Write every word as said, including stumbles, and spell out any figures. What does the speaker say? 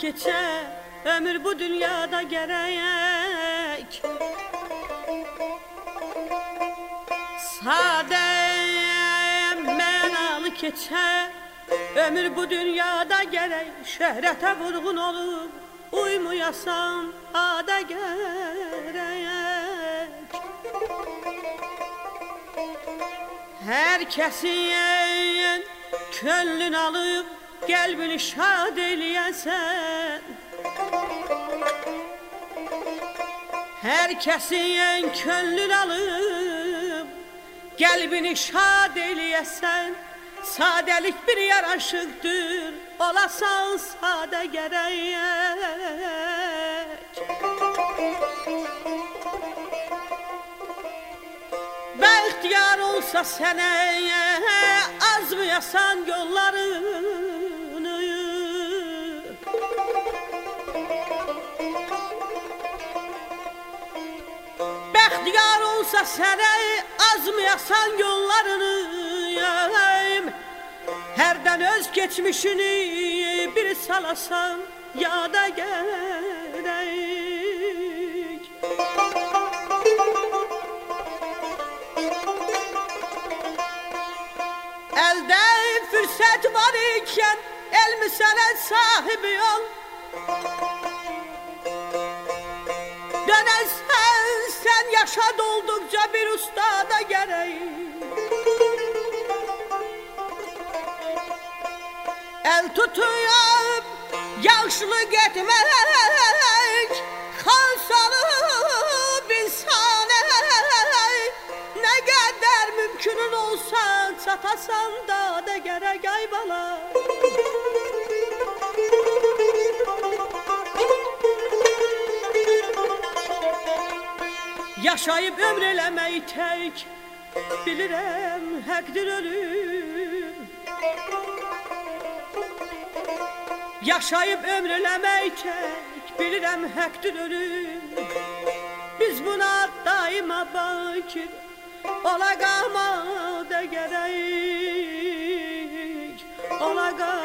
keçer, ömür bu dünyada gerek. Sade mənalı keçer, ömür bu dünyada gerek. Şöhrete vurgun olup uymuyasan ada gerek. Herkesin könlün alıp kalbini şad eyleyesen, herkesin könlün alıp kalbini şad eyleyesen, sadelik bir yaraşıktır, olasan sade gerek. Bəxtiyar olsa sənə azmayasan yollarını, bəxtiyar olsa sənə azmayasan yollarını, hərdən öz geçmişini bir salasan yada gerek. Elde fürsət var ikən elmi sənət sahibi ol. Dönəsən sən yaşa doldukça bir ustada gerek. El tutuyup yaşlı getmek, kan salıp insane, ne kadar mümkünün olsa çatasan da da gerek ay bala. Yaşayıp ömür eləmək tək, bilirəm həqdir ölüm. Yaşayıp ömür eləmək tək, bilirəm həqdir ölüm. Biz buna daima bakir ola qalmada gerek, ola qalmada